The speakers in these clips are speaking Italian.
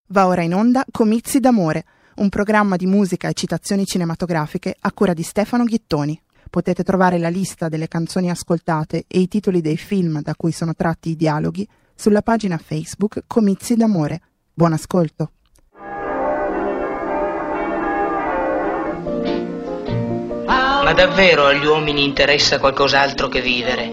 Va ora in onda Comizi d'amore, un programma di musica e citazioni cinematografiche a cura di Stefano Ghittoni. Potete trovare la lista delle canzoni ascoltate e i titoli dei film da cui sono tratti i dialoghi sulla pagina Facebook Comizi d'amore. Buon ascolto. Ma davvero agli uomini interessa qualcos'altro che vivere?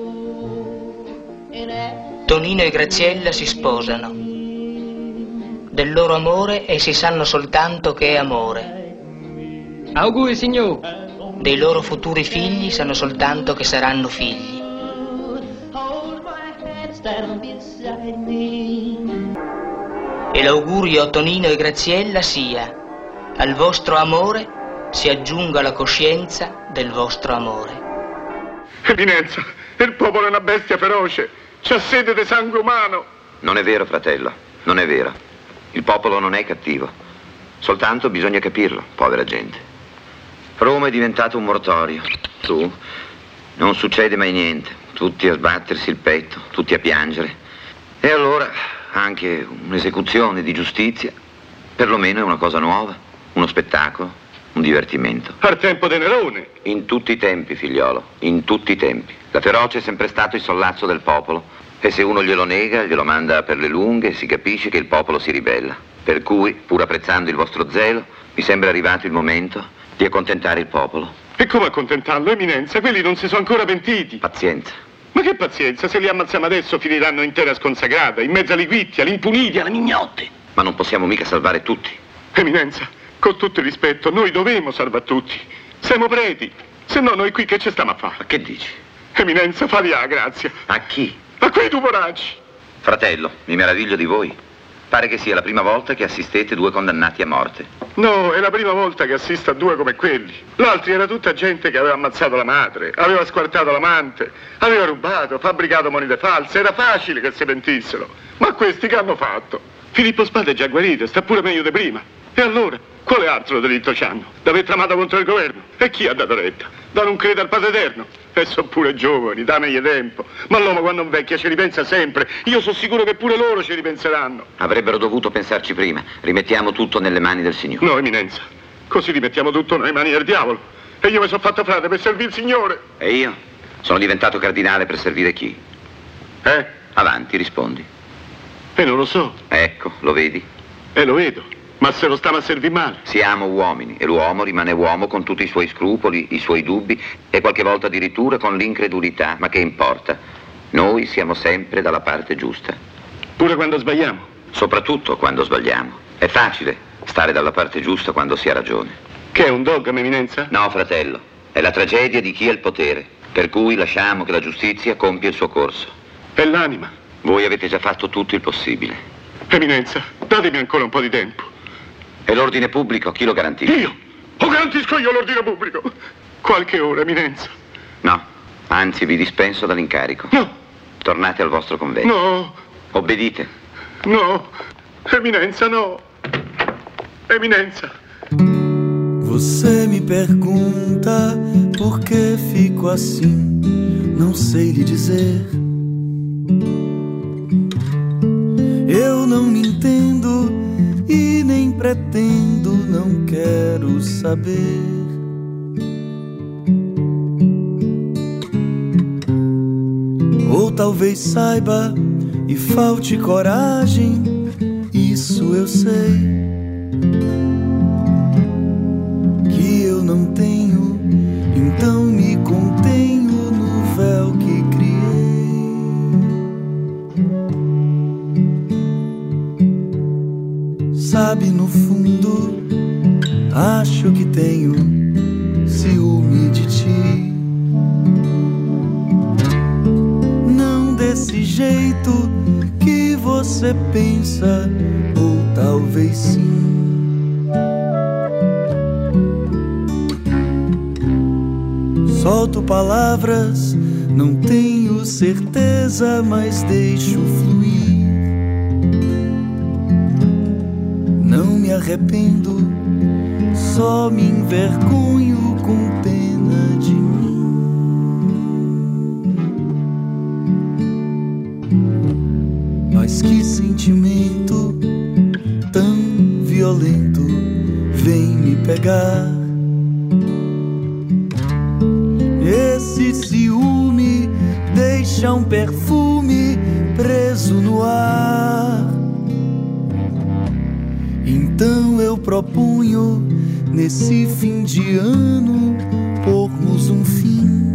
Tonino e Graziella si sposano. Del loro amore essi sanno soltanto che è amore. Auguri, signor. Dei loro futuri figli sanno soltanto che saranno figli. E l'augurio a Tonino e Graziella sia: al vostro amore si aggiunga la coscienza del vostro amore. Eminenza, il popolo è una bestia feroce, c'ha sete di sangue umano. Non è vero, fratello, non è vero. Il popolo non è cattivo, soltanto bisogna capirlo, povera gente. Roma è diventato un mortorio. Tu, non succede mai niente, tutti a sbattersi il petto, tutti a piangere. E allora anche un'esecuzione di giustizia, perlomeno è una cosa nuova, uno spettacolo, un divertimento. Al tempo de Nerone. In tutti i tempi, figliolo, in tutti i tempi. La ferocia è sempre stato il sollazzo del popolo. E se uno glielo nega, glielo manda per le lunghe e si capisce che il popolo si ribella. Per cui, pur apprezzando il vostro zelo, mi sembra arrivato il momento di accontentare il popolo. E come accontentarlo, Eminenza? Quelli non si sono ancora pentiti. Pazienza. Ma che pazienza? Se li ammazziamo adesso finiranno intera sconsacrata, in mezzo alle guitti, all'impuniti, alle mignotte. Ma non possiamo mica salvare tutti. Eminenza, con tutto il rispetto, noi dovemo salvare tutti. Siamo preti. Se no noi qui che ci stiamo a fare? Ma che dici? Eminenza, fagli la grazia. A chi? A quei due poracci. Fratello, mi meraviglio di voi. Pare che sia la prima volta che assistete due condannati a morte. No, è la prima volta che assisto a due come quelli. L'altri era tutta gente che aveva ammazzato la madre, aveva squartato l'amante, aveva rubato, fabbricato monete false. Era facile che si pentissero. Ma questi che hanno fatto? Filippo Spada è già guarito, sta pure meglio di prima. E allora? Quale altro delitto c'hanno? D'aver tramato contro il governo? E chi ha dato retta? Da non credere al Padre Eterno? E sono pure giovani, da meglio tempo. Ma l'uomo quando invecchia ci ripensa sempre. Io sono sicuro che pure loro ci ripenseranno. Avrebbero dovuto pensarci prima. Rimettiamo tutto nelle mani del Signore. No, Eminenza. Così rimettiamo tutto nelle mani del diavolo. E io mi sono fatto frate per servire il Signore. E io? Sono diventato cardinale per servire chi? Avanti, rispondi. E non lo so. Ecco, lo vedi? Lo vedo. Ma se lo stiamo a servire male. Siamo uomini e l'uomo rimane uomo con tutti i suoi scrupoli, i suoi dubbi e qualche volta addirittura con l'incredulità, ma che importa? Noi siamo sempre dalla parte giusta. Pure quando sbagliamo? Soprattutto quando sbagliamo. È facile stare dalla parte giusta quando si ha ragione. Che è un dogma, Eminenza? No, fratello, è la tragedia di chi ha il potere, per cui lasciamo che la giustizia compia il suo corso. E l'anima? Voi avete già fatto tutto il possibile. Eminenza, datemi ancora un po' di tempo. E l'ordine pubblico, chi lo garantisce? Io? O garantisco io l'ordine pubblico? Qualche ora, Eminenza. No, anzi vi dispenso dall'incarico. No. Tornate al vostro convegno. No. Obbedite. No. Eminenza, no. Eminenza. Você me pergunta por que fico assim, não sei lhe dizer. Eu não me entendo e nem pretendo, não quero saber. Ou talvez saiba e falte coragem, isso eu sei. Que eu não tenho, então me contenho no véu que criei. Sabe, no fundo, acho que tenho ciúme de ti. Não desse jeito que você pensa, ou talvez sim. Solto palavras, não tenho certeza, mas deixo fluir. Não me arrependo, só me envergonho com pena de mim. Mas que sentimento pegar. Esse ciúme deixa um perfume preso no ar. Então eu propunho, nesse fim de ano, pormos um fim.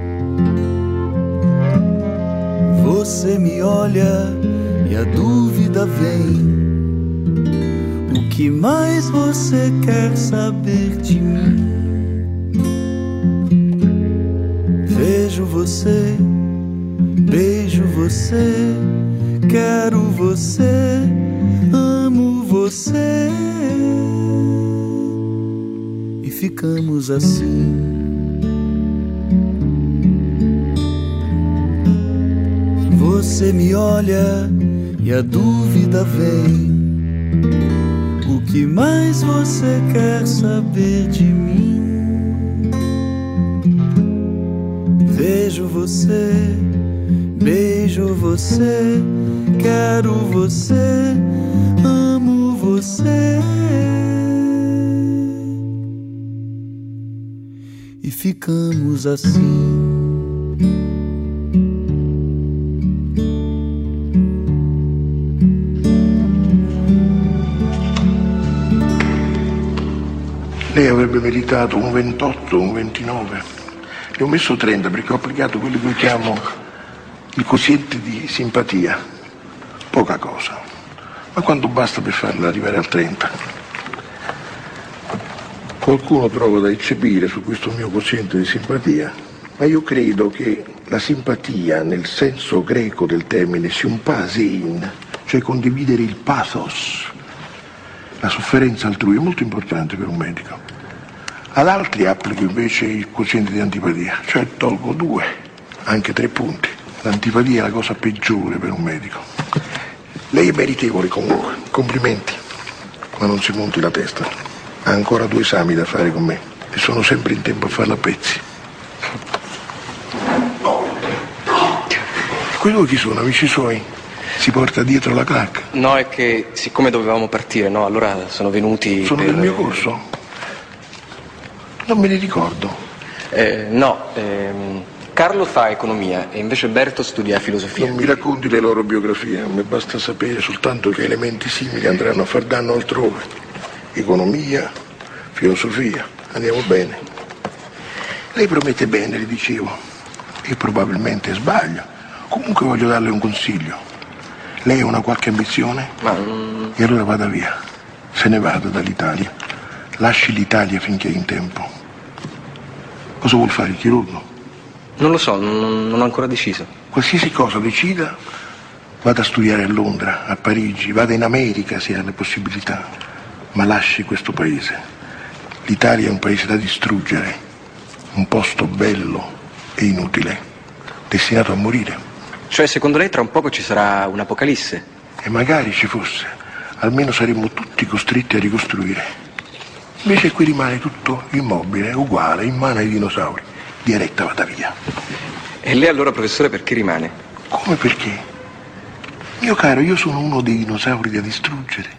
Você me olha e a dúvida vem. O que mais você quer saber de mim? Vejo você, beijo você, quero você, amo você. E ficamos assim. Você me olha e a dúvida vem. O que mais você quer saber de mim? Vejo você, beijo você, quero você, amo você. E ficamos assim. Lei avrebbe meritato un 28, un 29. Ne ho messo 30 perché ho applicato quello che io chiamo il quoziente di simpatia. Poca cosa, ma quanto basta per farla arrivare al 30? Qualcuno trova da eccepire su questo mio quoziente di simpatia, ma io credo che la simpatia, nel senso greco del termine sympathein, cioè condividere il pathos, la sofferenza altrui, è molto importante per un medico. Ad altri applico invece il quoziente di antipatia, cioè tolgo 2, anche 3 punti. L'antipatia è la cosa peggiore per un medico. Lei è meritevole comunque, complimenti, ma non si monti la testa. Ha ancora 2 esami da fare con me e sono sempre in tempo a farla a pezzi. Quei 2 chi sono, amici suoi? Si porta dietro la clac? No, è che siccome dovevamo partire, no, allora sono venuti. Sono del mio corso? Non me ne ricordo. Carlo fa economia e invece Berto studia filosofia. Non mi racconti le loro biografie, a me basta sapere soltanto che elementi simili andranno a far danno altrove. Economia, filosofia, andiamo bene. Lei promette bene, le dicevo, e probabilmente sbaglio. Comunque voglio darle un consiglio. Lei ha una qualche ambizione? E allora vada via, se ne vada dall'Italia. Lasci l'Italia finché è in tempo. Cosa vuol fare il chirurgo? Non lo so, non ho ancora deciso. Qualsiasi cosa decida, vada a studiare a Londra, a Parigi, vada in America se ha le possibilità, ma lasci questo paese. L'Italia è un paese da distruggere, un posto bello e inutile, destinato a morire. Cioè, secondo lei tra un poco ci sarà un'apocalisse? E magari ci fosse, almeno saremmo tutti costretti a ricostruire. Invece qui rimane tutto immobile, uguale, in mano ai dinosauri. Diretta vada via. E lei allora, professore, perché rimane? Come perché? Mio caro, io sono uno dei dinosauri da distruggere.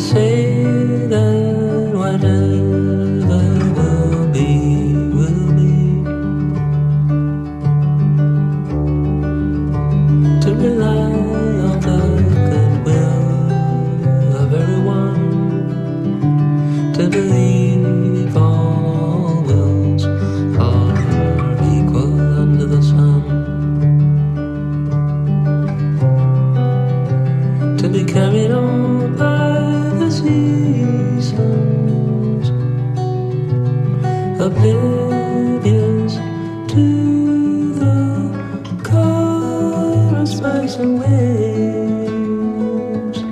say that whatever will be, will be. To rely on the goodwill of everyone, to believe all wills are equal under the sun, to be carried on by the seasons, oblivious to the colors, spice and waves.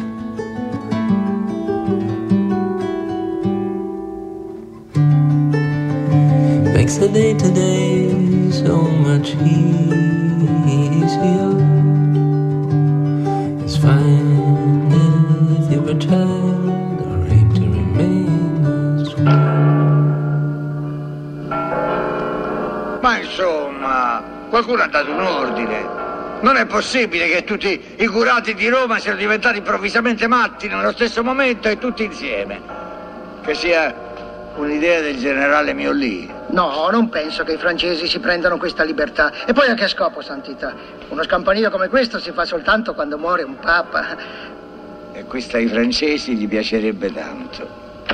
Makes the day-to-day so much easier. It's fine if you pretend or aim to remain as one. Ma insomma, qualcuno ha dato un ordine. Non è possibile che tutti i curati di Roma siano diventati improvvisamente matti nello stesso momento e tutti insieme. Che sia un'idea del generale Miolli. No, non penso che i francesi si prendano questa libertà. E poi a che scopo, santità? Uno scampanile come questo si fa soltanto quando muore un papa. E questo ai francesi gli piacerebbe tanto.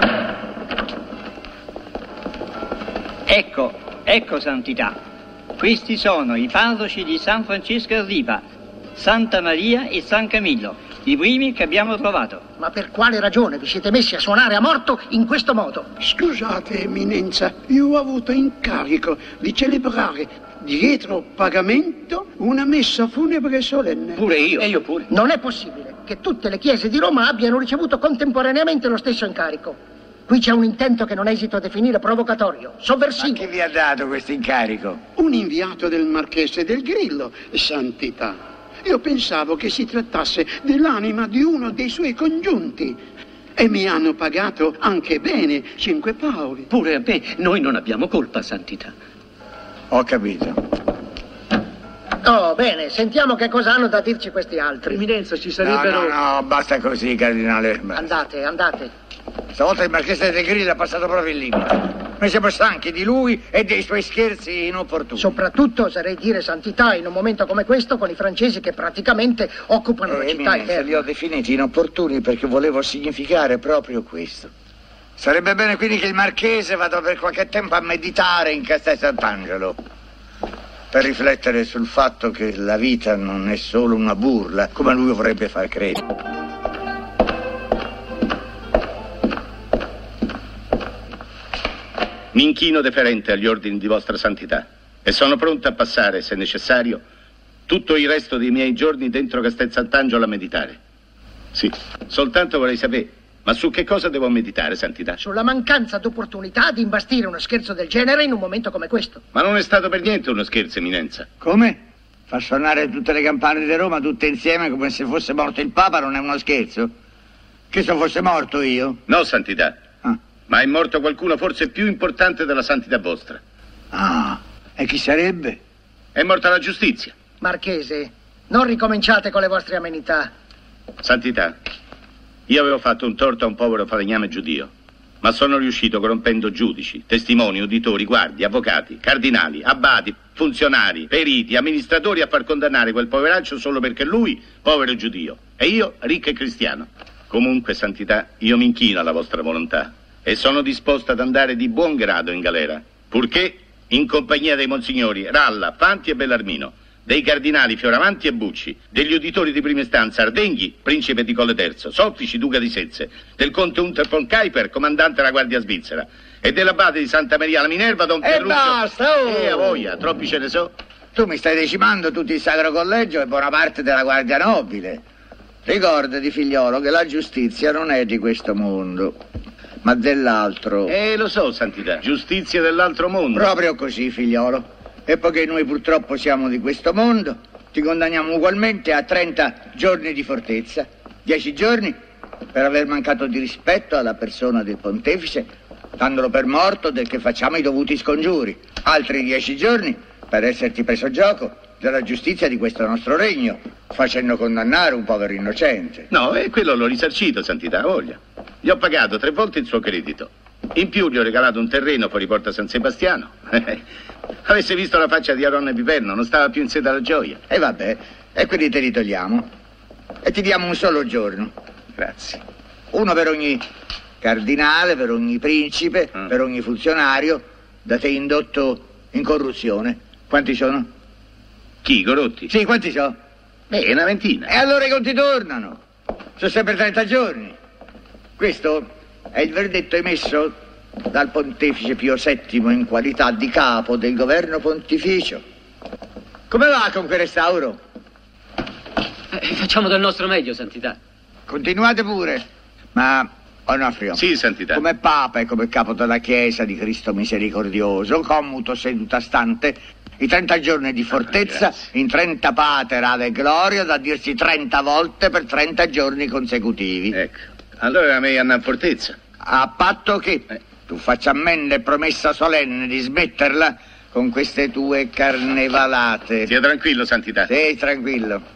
Ecco, santità. Questi sono i parroci di San Francesco a Riva, Santa Maria e San Camillo, i primi che abbiamo trovato. Ma per quale ragione vi siete messi a suonare a morto in questo modo? Scusate, eminenza, io ho avuto incarico di celebrare dietro pagamento una messa funebre solenne. Pure io. E io pure. Non è possibile che tutte le chiese di Roma abbiano ricevuto contemporaneamente lo stesso incarico. Qui c'è un intento che non esito a definire provocatorio, sovversivo. Ma chi vi ha dato questo incarico? Un inviato del Marchese del Grillo, santità. Io pensavo che si trattasse dell'anima di uno dei suoi congiunti. E mi hanno pagato anche bene 5 paoli. Pure a me, noi non abbiamo colpa, santità. Ho capito. Oh, bene, sentiamo che cosa hanno da dirci questi altri. Eminenza, ci sarebbero... No, basta così, cardinale. Andate. Stavolta il Marchese del Grillo ha passato proprio il limite. Noi siamo stanchi di lui e dei suoi scherzi inopportuni. Soprattutto, oserei dire, santità, in un momento come questo, con i francesi che praticamente occupano la città interna. Li ho definiti inopportuni perché volevo significare proprio questo. Sarebbe bene quindi che il Marchese vada per qualche tempo a meditare in Castel Sant'Angelo, per riflettere sul fatto che la vita non è solo una burla, come lui vorrebbe far credere. Mi inchino deferente agli ordini di vostra santità e sono pronto a passare, se necessario, tutto il resto dei miei giorni dentro Castel Sant'Angelo a meditare. Sì, soltanto vorrei sapere, ma su che cosa devo meditare, santità? Sulla mancanza d'opportunità di imbastire uno scherzo del genere in un momento come questo. Ma non è stato per niente uno scherzo, eminenza. Come? Far suonare tutte le campane di Roma tutte insieme come se fosse morto il Papa non è uno scherzo? Che se fosse morto io? No, santità. Ma è morto qualcuno forse più importante della santità vostra. Ah, e chi sarebbe? È morta la giustizia. Marchese, non ricominciate con le vostre amenità. Santità, io avevo fatto un torto a un povero falegname giudio, ma sono riuscito corrompendo giudici, testimoni, uditori, guardie, avvocati, cardinali, abbati, funzionari, periti, amministratori a far condannare quel poveraccio solo perché lui, povero giudio, e io, ricco e cristiano. Comunque, santità, io mi inchino alla vostra volontà e sono disposto ad andare di buon grado in galera, purché in compagnia dei monsignori Ralla, Fanti e Bellarmino, dei cardinali Fioravanti e Bucci, degli uditori di prima istanza Ardenghi, principe di Colle Terzo, Sottici, duca di Sezze, del conte Hunter von Kuiper, comandante della Guardia Svizzera, e dell'abate di Santa Maria la Minerva, Don Pierluccio. E basta, oh! A voglia, troppi ce ne so. Tu mi stai decimando tutto il Sacro Collegio e buona parte della Guardia Nobile. Ricordati, figliolo, che la giustizia non è di questo mondo, ma dell'altro. Lo so, santità, giustizia dell'altro mondo. Proprio così, figliolo. E poiché noi purtroppo siamo di questo mondo, ti condanniamo ugualmente a 30 giorni di fortezza. 10 giorni per aver mancato di rispetto alla persona del pontefice, dandolo per morto del che facciamo i dovuti scongiuri. Altri 10 giorni per esserti preso gioco della giustizia di questo nostro regno, facendo condannare un povero innocente. No, e quello l'ho risarcito, santità, voglia. Gli ho pagato 3 volte il suo credito. In più gli ho regalato un terreno fuori Porta San Sebastiano. Avesse visto la faccia di Aronna Piperno, non stava più in sé dalla gioia. E vabbè, e quelli te li togliamo. E ti diamo un solo giorno. Grazie. Uno per ogni cardinale, per ogni principe, per ogni funzionario da te indotto in corruzione. Quanti sono? Chi, i corrotti? Sì, quanti sono? Una ventina. E allora i conti tornano. Sono sempre 30 giorni. Questo è il verdetto emesso dal Pontefice Pio VII in qualità di capo del governo pontificio. Come va con quel restauro? Facciamo del nostro meglio, Santità. Continuate pure. Ma, Onofrio. Sì, Santità. Come Papa e come capo della Chiesa di Cristo Misericordioso, commuto seduta stante i 30 giorni di fortezza in 30 pater ave gloria da dirsi 30 volte per 30 giorni consecutivi. Ecco. Allora a me andare a fortezza. A patto che tu faccia ammenda e promessa solenne di smetterla con queste tue carnevalate. Sia tranquillo, Santità. Sì, tranquillo.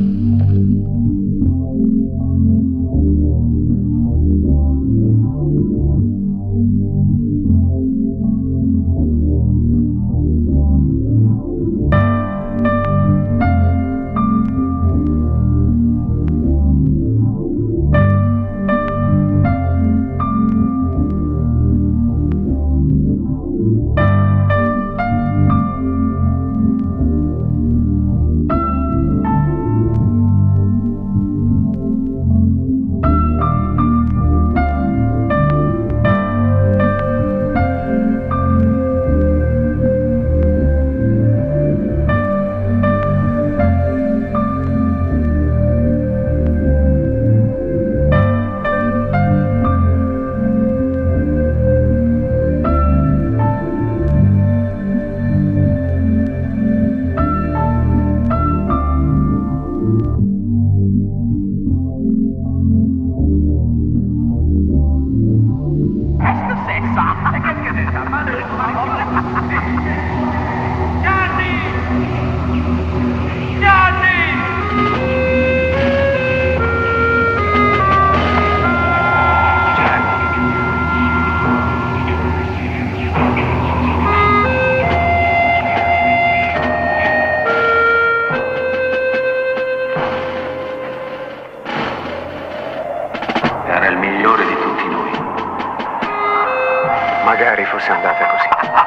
Magari fosse andata così.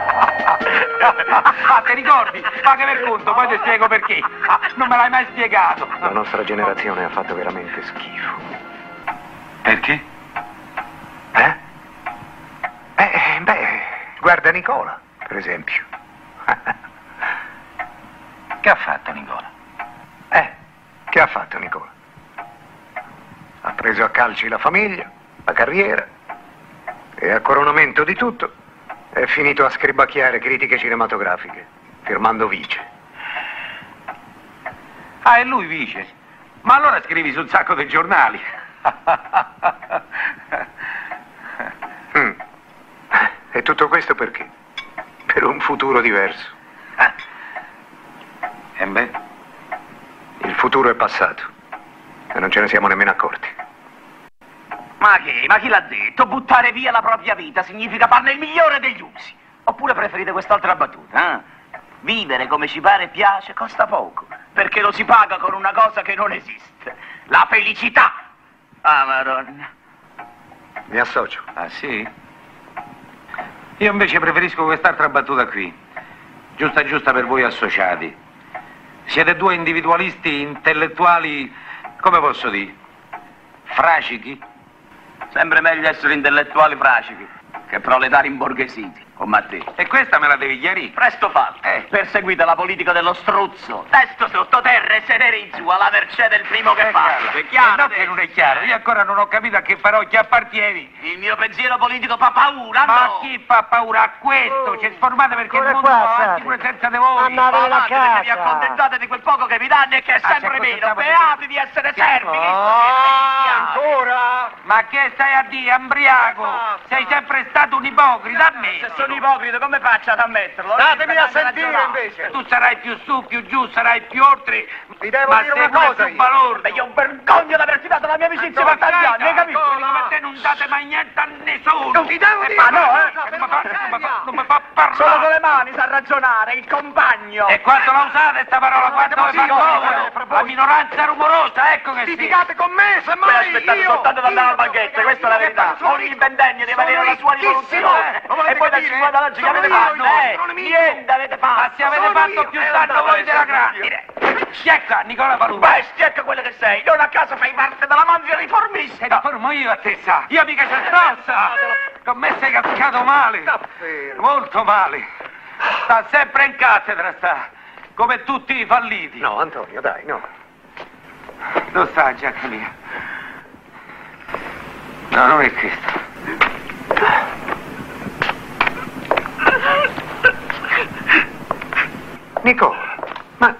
Te ricordi? Paghi per conto, poi ti spiego perché. Non me l'hai mai spiegato. La nostra generazione ha fatto veramente schifo. Perché? Guarda Nicola, per esempio. Che ha fatto Nicola? Che ha fatto Nicola? Ha preso a calci la famiglia, la carriera e a coronamento di tutto è finito a scribacchiare critiche cinematografiche, firmando vice. Ah, è lui vice? Ma allora scrivi sul sacco dei giornali. E tutto questo perché? Per un futuro diverso. E beh? Il futuro è passato e non ce ne siamo nemmeno accorti. Ma che? Ma chi l'ha detto? Buttare via la propria vita significa farne il migliore degli usi. Oppure preferite quest'altra battuta, Vivere come ci pare e piace costa poco, perché lo si paga con una cosa che non esiste. La felicità! Ah, Madonna. Mi associo. Ah, sì? Io invece preferisco quest'altra battuta qui. Giusta giusta per voi associati. Siete due individualisti intellettuali, come posso dire, fracichi? Sempre meglio essere intellettuali fracichi che proletari imborghesiti, come a te. E questa me la devi chiarire. Presto fatto. Perseguite la politica dello struzzo. Testo sottoterra e sedere in su alla mercé del primo che parla. È chiaro? No, che non è chiaro. Io ancora non ho capito a che parrocchia appartieni. Il mio pensiero politico fa paura, Ma no? chi fa paura a questo? Ci sformate perché il mondo va avanti pure senza di voi. Andate a casa. Vi accontentate di quel poco che vi danno e che è sempre meno. Beati di essere servi. Ancora? Ma che stai a dire, ambriaco? Sei sempre stato un ipocrita, a me. Se sono ipocrita, come faccio ad ammetterlo? Datemi a sentire invece. Tu sarai più su, più giù, sarai più oltre. Vi devo dire una cosa. Beh, io vergogno di averti dato la mia amicizia per tanti anni, hai capito? Quelli come te non non date mai niente a nessuno. Non ti devo dire. Ma no, Non mi fa parlare. Solo con le mani sa ragionare, il compagno. E quando la usate sta parola? Quando vi fa comodo? La minoranza rumorosa, ecco che sì. Litigate con me, semmai aspettate soltanto ad andare al banchetto, questa è la verità. Ogni ventenne deve avere la sua rivoluzione. E poi dal 50 all'oggi che avete fatto? Niente avete fatto. Ma se avete fatto più danno voi della grande. Schiacca, Nicola Palumbo. Beh, schiacca quello che sei. Non a caso fai parte della mafia riformista. Riformo io a te, sa. Io mica c'è stazza. Con me sei cascato male. Molto male. Sta sempre in cattedra, sta. Come tutti i falliti. No, Antonio, dai, no. Dove sta la giacca mia? No, non è questo. Nicola, ma...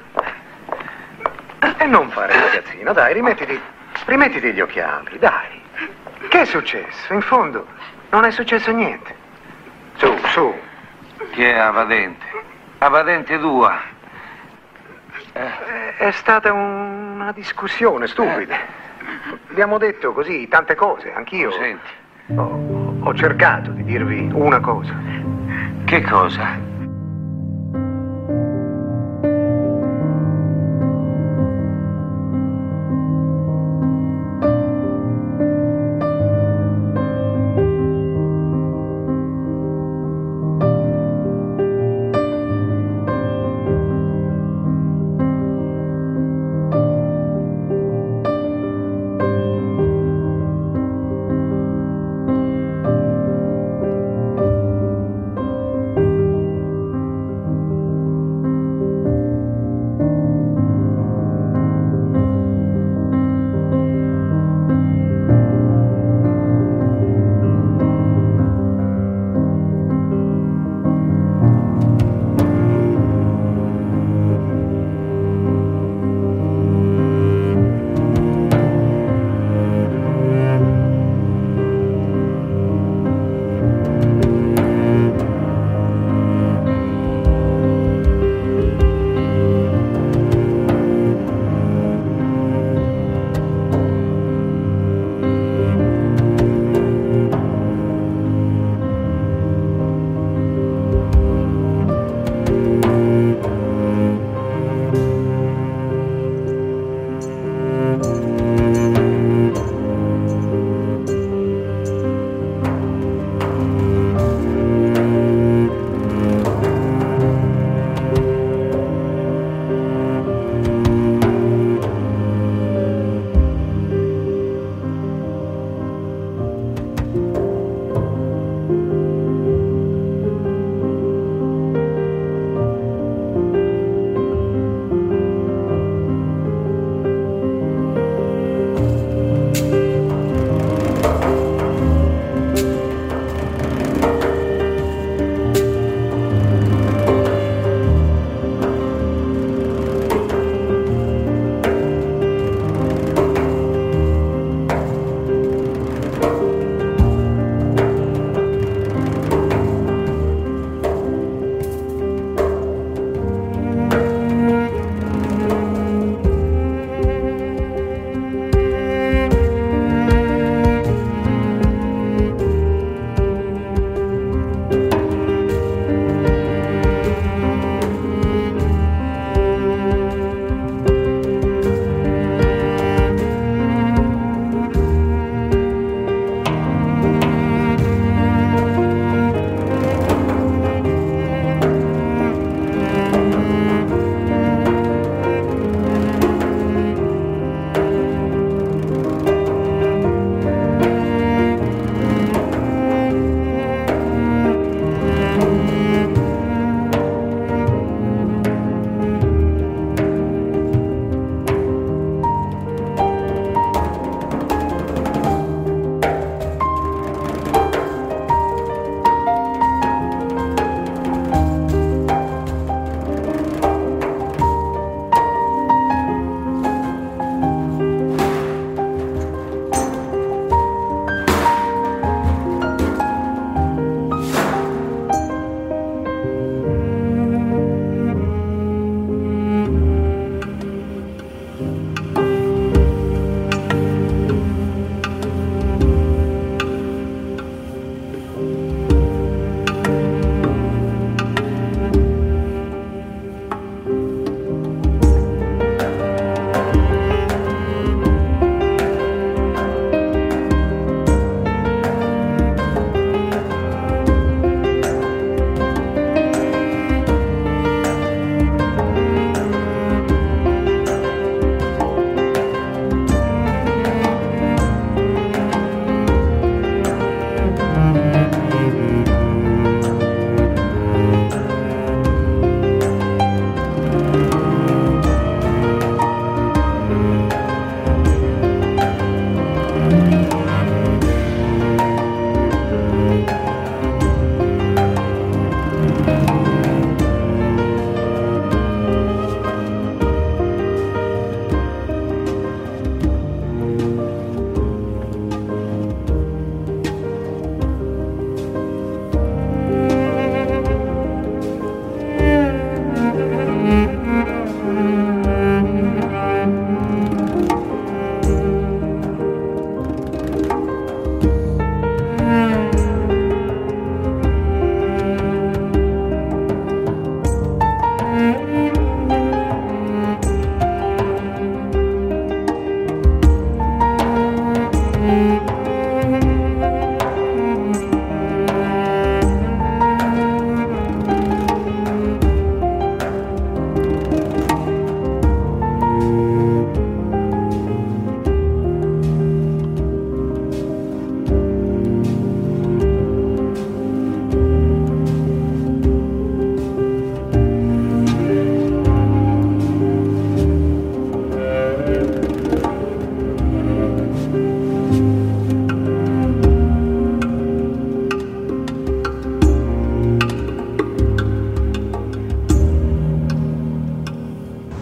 E non fare ragazzino, dai, rimettiti gli occhiali, dai. Che è successo? In fondo, non è successo niente. Su. Che è la patente? La patente tua. È stata una discussione stupida. Abbiamo detto così tante cose, anch'io. Senti. Ho cercato di dirvi una cosa. Che cosa?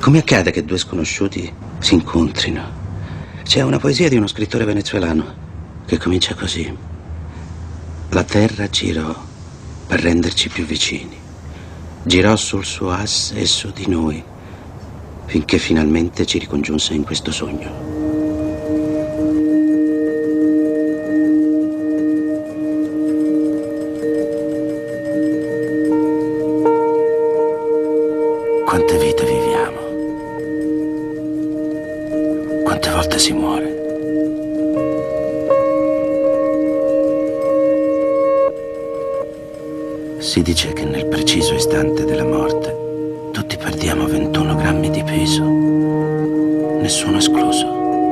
Come accade che due sconosciuti si incontrino? C'è una poesia di uno scrittore venezuelano che comincia così: la terra girò per renderci più vicini, girò sul suo asse e su di noi, finché finalmente ci ricongiunse in questo sogno. Quante vite viviamo? Quante volte si muore? Si dice che nel preciso istante della morte tutti perdiamo 21 grammi di peso, nessuno escluso.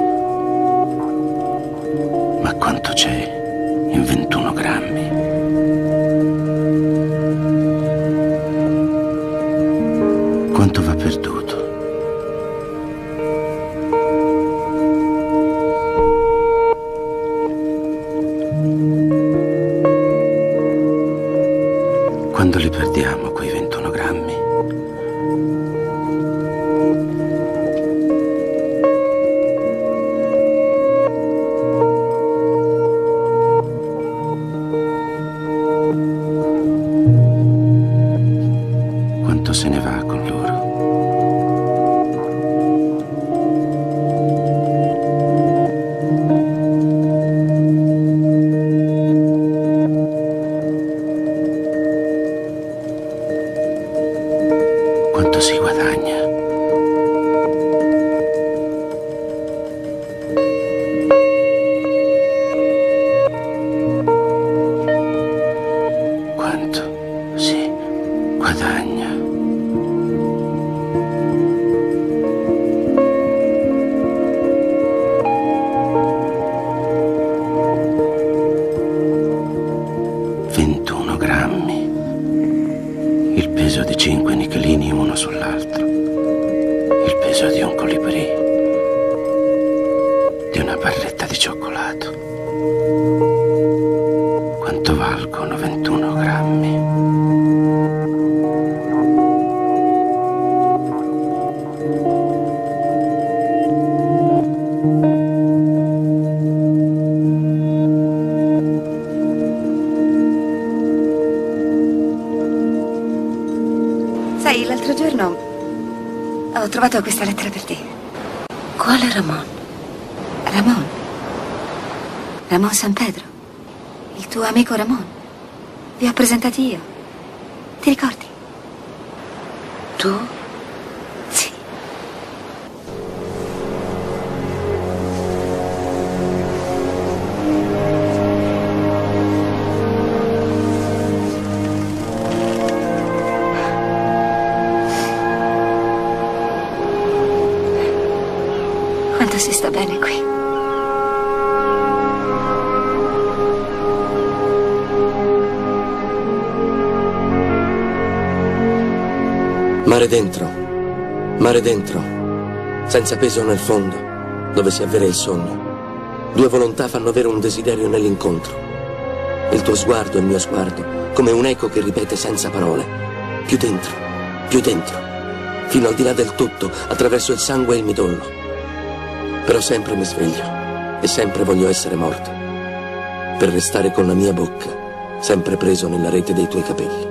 Ma quanto c'è in 21 grammi? Quanto va perduto? Quando li perdiamo, quei 21 grammi? Quanto se ne va con loro? Quanto si guadagna? Quanto si guadagna? Il peso di 5 nichelini uno sull'altro, il peso di un colibrì, di una barretta di cioccolato. Quanto valgono 21 grammi? Sai, l'altro giorno ho trovato questa lettera per te. Quale Ramon? Ramon? Ramon San Pedro? Il tuo amico Ramon? Vi ho presentati io. Ti ricordi? Tu? Sì. Quanto si sta bene qui. Mare dentro, senza peso nel fondo, dove si avvera il sogno. Due volontà fanno avere un desiderio nell'incontro. Il tuo sguardo e il mio sguardo, come un eco che ripete senza parole. Più dentro, fino al di là del tutto, attraverso il sangue e il midollo. Però sempre mi sveglio e sempre voglio essere morto, per restare con la mia bocca sempre preso nella rete dei tuoi capelli.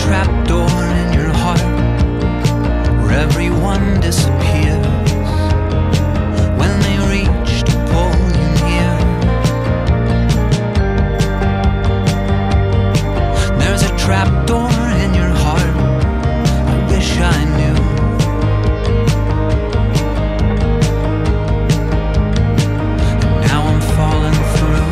trapdoor in your heart where everyone disappears when they reach to pull you near. There's a trapdoor in your heart, I wish I knew. And now I'm falling through.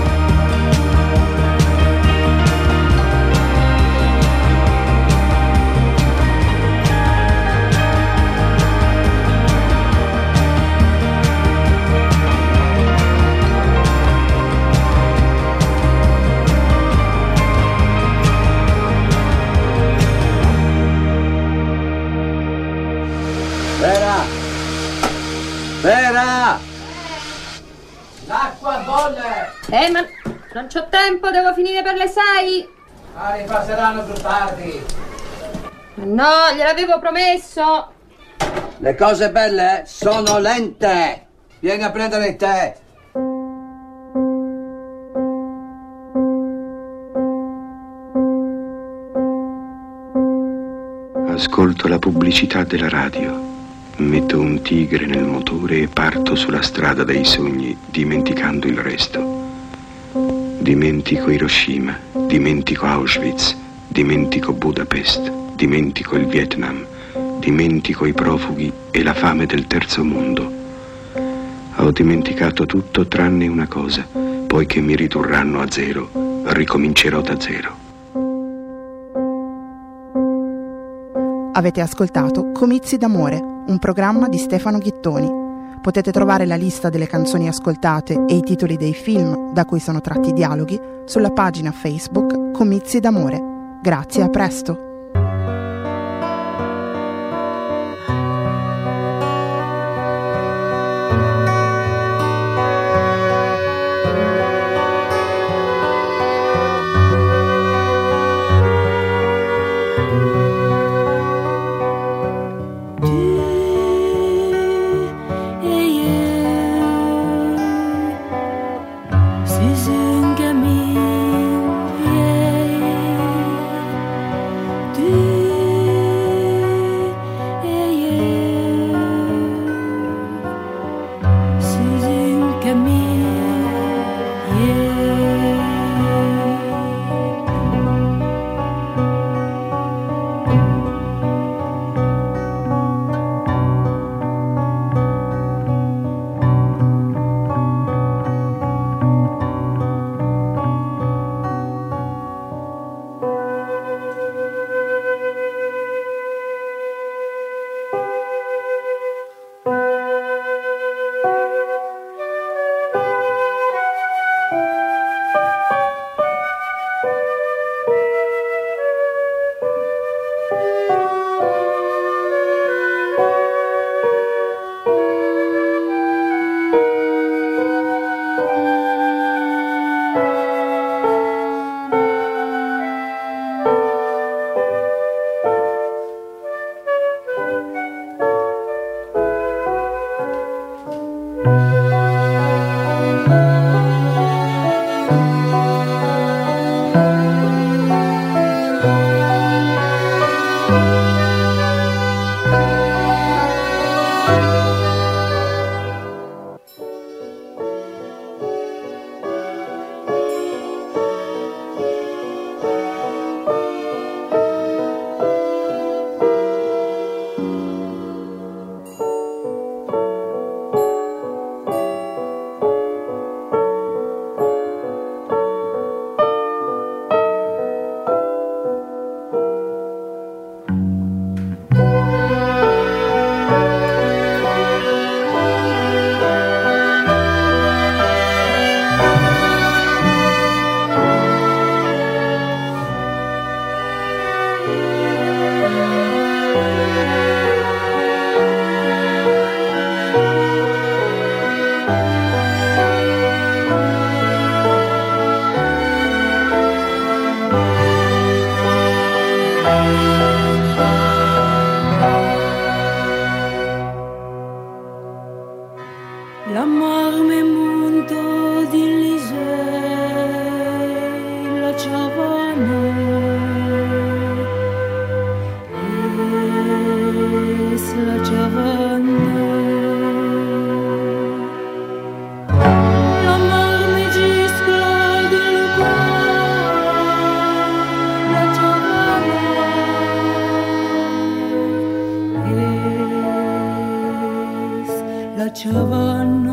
Vera! L'acqua bolle! Ma non c'ho tempo, devo finire per le 6. Ripasseranno più tardi. No, gliel'avevo promesso. Le cose belle sono lente. Vieni a prendere il tè. Ascolto la pubblicità della radio. Metto un tigre nel motore e parto sulla strada dei sogni, dimenticando il resto. Dimentico Hiroshima, dimentico Auschwitz, dimentico Budapest, dimentico il Vietnam, dimentico i profughi e la fame del terzo mondo. Ho dimenticato tutto tranne una cosa, poiché mi ridurranno a zero, ricomincerò da zero. Avete ascoltato Comizi d'amore, un programma di Stefano Ghittoni. Potete trovare la lista delle canzoni ascoltate e i titoli dei film da cui sono tratti i dialoghi sulla pagina Facebook Comizi d'amore. Grazie, a presto! cacciavano